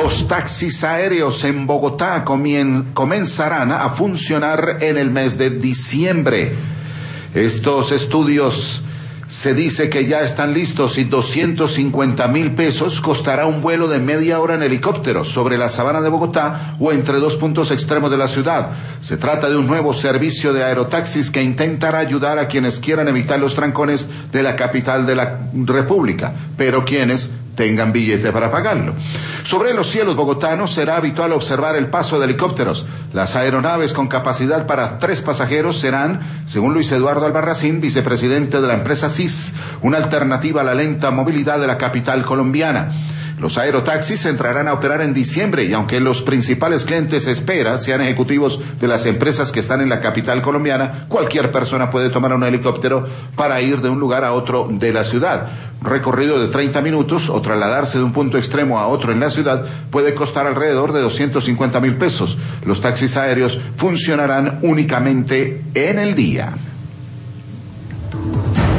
Los taxis aéreos en Bogotá comenzarán a funcionar en el mes de diciembre. Estos estudios se dice que ya están listos y 250.000 pesos costará un vuelo de media hora en helicóptero sobre la sabana de Bogotá o entre dos puntos extremos de la ciudad. Se trata de un nuevo servicio de aerotaxis que intentará ayudar a quienes quieran evitar los trancones de la capital de la República, pero quienes tengan billete para pagarlo. Sobre los cielos bogotanos será habitual observar el paso de helicópteros. Las aeronaves con capacidad para 3 pasajeros serán, según Luis Eduardo Albarracín, vicepresidente de la empresa CIS, una alternativa a la lenta movilidad de la capital colombiana. Los aerotaxis entrarán a operar en diciembre y aunque los principales clientes sean ejecutivos de las empresas que están en la capital colombiana, cualquier persona puede tomar un helicóptero para ir de un lugar a otro de la ciudad. Un recorrido de 30 minutos o trasladarse de un punto extremo a otro en la ciudad puede costar alrededor de 250.000 pesos. Los taxis aéreos funcionarán únicamente en el día.